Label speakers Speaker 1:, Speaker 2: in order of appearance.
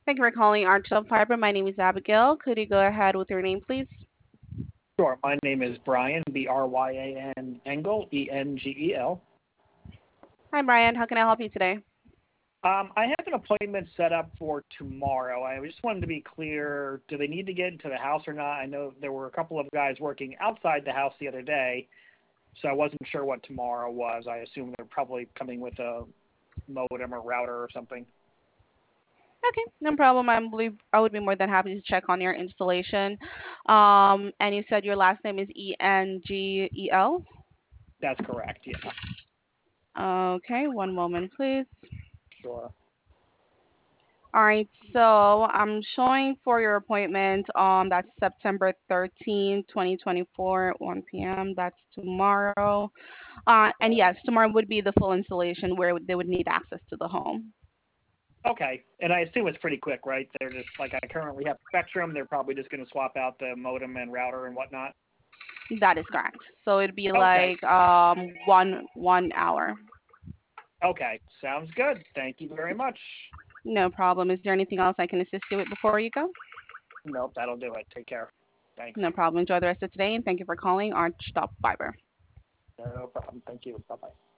Speaker 1: Thank you for calling Arch Fiber. My name is Abigail. Could you go ahead with your name, please?
Speaker 2: Sure. My name is Brian, Bryan Engel, Engel.
Speaker 1: Hi, Brian. How can I help you today?
Speaker 2: I have an appointment set up for tomorrow. I just wanted to be clear, do they need to get into the house or not? I know there were a couple of guys working outside the house the other day, so I wasn't sure what tomorrow was. I assume they're probably coming with a modem or router or something.
Speaker 1: Okay, no problem. I would be more than happy to check on your installation. And you said your last name is Engel.
Speaker 2: That's correct, yeah.
Speaker 1: Okay, one moment, please.
Speaker 2: Sure.
Speaker 1: All right, so I'm showing for your appointment. That's September 13th, 2024, at 1 p.m. That's tomorrow. And yes, tomorrow would be the full installation where they would need access to the home.
Speaker 2: Okay, and I assume it's pretty quick, right? They're just, like, I currently have Spectrum. They're probably just going to swap out the modem and router and whatnot.
Speaker 1: That is correct. So it'd be
Speaker 2: Okay.
Speaker 1: like one hour.
Speaker 2: Okay, sounds good. Thank you very much.
Speaker 1: No problem. Is there anything else I can assist you with before you go?
Speaker 2: Nope, that'll do it. Take care. Thanks.
Speaker 1: No problem. Enjoy the rest of today, and thank you for calling Arch Fiber.
Speaker 2: No problem. Thank you. Bye-bye.